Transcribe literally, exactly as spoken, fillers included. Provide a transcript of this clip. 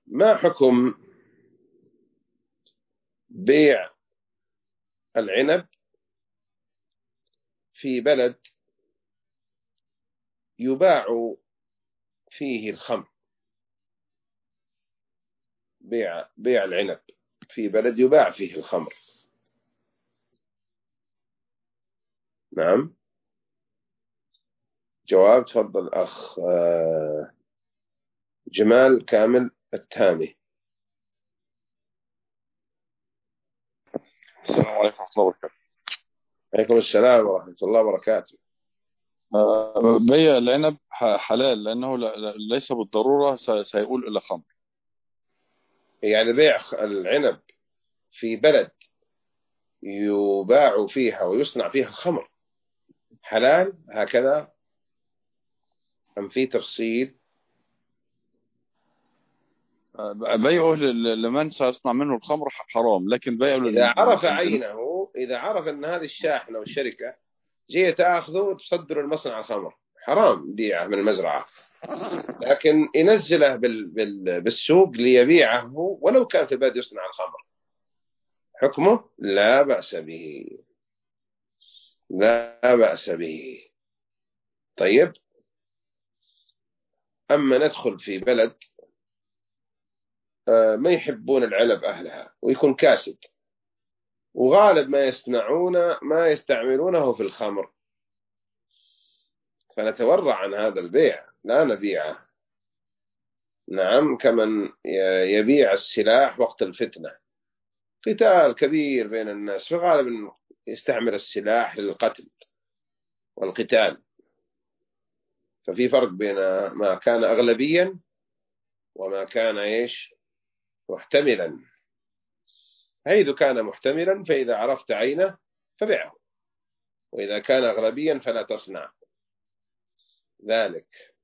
ما حكم بيع العنب في بلد يباع فيه الخمر؟ بيع بيع العنب في بلد يباع فيه الخمر. نعم. جواب. تفضل أخ جمال كامل التامي. السلام عليكم ورحمة الله وبركاته. عليكم السلام ورحمة الله وبركاته. آه، بيع العنب ح- حلال لأنه لا- لا- ليس بالضرورة س- سيؤول إلى خمر. يعني بيع العنب في بلد يباع فيها ويصنع فيها الخمر حلال هكذا أم في تفصيل؟ آه، بيعه ل- لمن سيصنع منه الخمر ح- حرام، لكن بيعه إذا لل- عرف لل- لل- عينه، إذا عرف أن هذه الشاحنة والشركة جاية تأخذه وتصدر المصنع الخمر، حرام بيعه من المزرعة. لكن ينزله بال... بال... بالسوق ليبيعه ولو كان في البلد يصنع الخمر، حكمه لا بأس به، لا بأس به. طيب، أما ندخل في بلد آه، ما يحبون العلب أهلها ويكون كاسد، وغالب ما يصنعون ما يستعملونه في الخمر، فنتورع عن هذا البيع، لا نبيعه. نعم، كمن يبيع السلاح وقت الفتنة، قتال كبير بين الناس، فغالبا يستعمل السلاح للقتل والقتال. ففي فرق بين ما كان أغلبيا وما كان إيش محتملا. حيث كان محتملا فإذا عرفت عينه فبيعه، وإذا كان أغلبيا فلا تصنع ذلك.